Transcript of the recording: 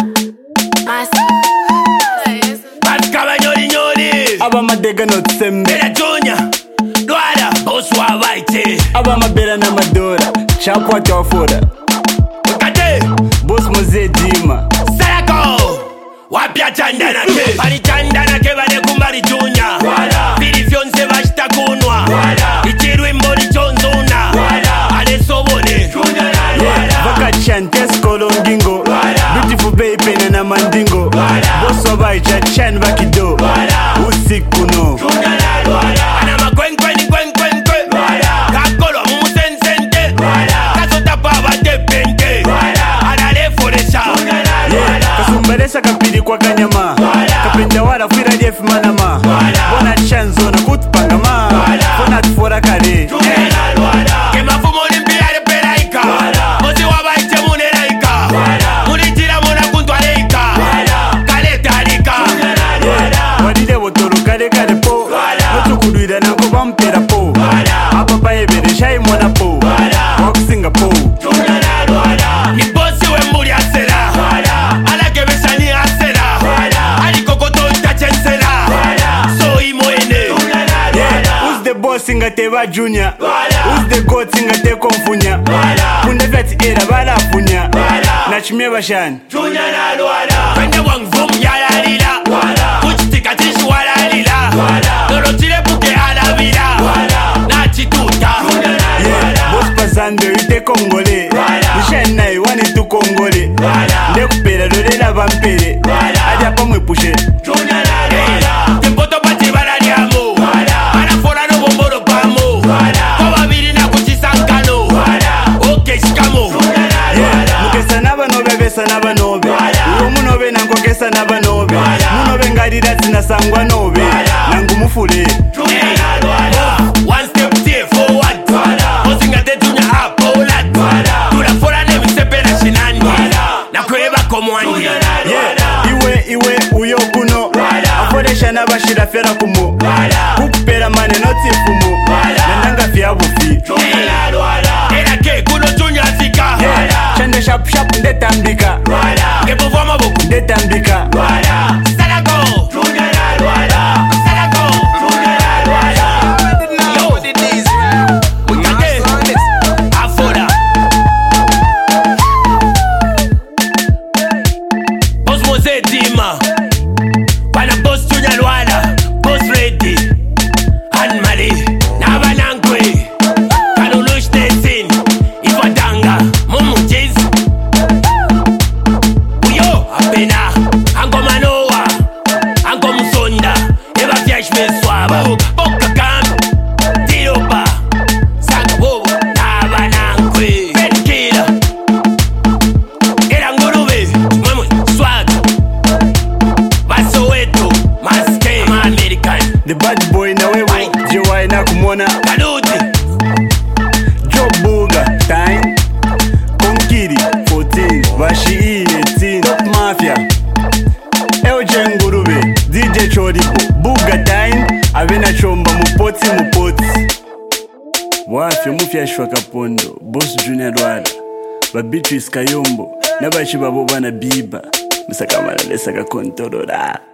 Aba madega no tsembe Bela Junior Dwala Boss wa baite Aba mabela na madora Chapwa chawafura Wakate Boss Mzee Dima Salako Wapya chandana ke Pali chandana ke bale kumbali Junior Fili fyonse bashita kunwa Ichiru imboli chonzuna Ale sobone Baka chantes kolongingo Beautiful baby na mandingo Boss wa baita chan bakido Usiku no Ana makwen kwen kwen kwen kwen Kakolo mumusen-sente Kasota pa bate pente Ana le foresha Kasumbalesa kapili kwa kanyama Kapenda wala fira jefi manama Bona chanzo na kutupanga ma Bona tufora kare Kema fumo limpiare pelaika Mozi wabaite munelaika Munitira muna kuntwaleika Kalete alika Wadide botoro kare kare po Mutu kuduida na kubampera po Apapa ebere shai mwana po Wakusinga po Ni bosi wembuli asera Alake besani asera Aliko koto itachensera So imoene Who's the boss inga teba junior Who's the goat inga te konfunya Kunde veti era bala funya Nachimie bashani Kwende wangvum yalalila Kuchitika tishu walalila Dorotile puke alavila Nachituta Boss pasando ite kongole Nishani na iwani tu kongole Ndekupera dolela vampere Aja pa mwepushe Tempoto pati balaliamo Anafora no bomboro pamo Kwa babili na kuchisankano Oke shikamo Mukesa naba nobe besa naba nobe Uwo munobe nango kesa naba nobe Munobe ngarira tina sangwa nobe Nangu mufule One step take forward Osinga te Junior apolat Tula fora ne misepe na shinani Na kweba komwandi Iwe uyo kuno Aforesha nabashira fera kumo Kukupera mane noti fumo Nandanga fia bufi Era ke kuno Junior zika Chande shap shap ndetambika Kepo vama boku Ndetambika Salako Salako Afora Boss Mzee Dima Bana Boss Junior Lwala Boss Ready Anmali Nabanankwe Kanulush Nesin Ivatanga Mumu Jiz Uyo Apena Ango Manoa Ango Musonda Eva Fiash Meswaba Boka Kam Tiropa Sanga Bobo Nabanankwe Penkila Era Ngurube Memu Swag Basoweto Maske Ma American The bad boy na wewo Jewa ina kumona Kaluti Joe Buga Time Konkiri 14 Vashi 18 Top Mafia Euge Ngurube DJ Chodipo Buga Time Avena chomba mupoti Wafya mufya shwa kapondo Boss Junior Lwala Babitu iskayombo Nabashi babo bana biba Musakamala lesaka kontorola